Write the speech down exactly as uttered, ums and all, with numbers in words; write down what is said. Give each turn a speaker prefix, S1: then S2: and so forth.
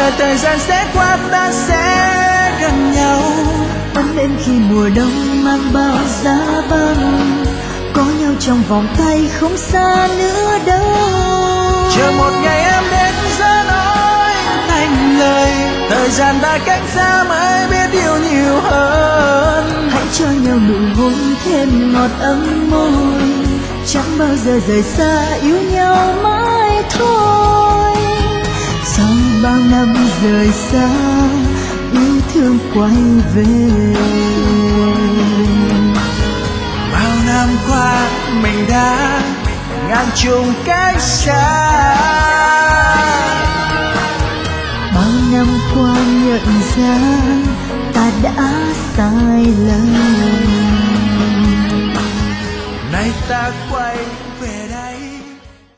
S1: ngờ thời gian sẽ qua, ta sẽ gần nhau.
S2: Ấm êm khi mùa đông mang bao giá băng, có nhau trong vòng tay không xa nữa đâu.
S1: Chờ một ngày em đến ra nói thành lời, thời gian đã cách xa mới biết yêu nhiều hơn.
S2: Hãy cho nhau nụ hôn thêm ngọt ấm môi, chẳng bao giờ rời xa, yêu nhau mãi thôi. Sau bao năm rời xa, yêu thương quay về.
S1: Bao năm qua mình đã ngàn chùng cách xa,
S2: bao năm qua nhận ra ta đã sai lầm.
S1: nay ta quay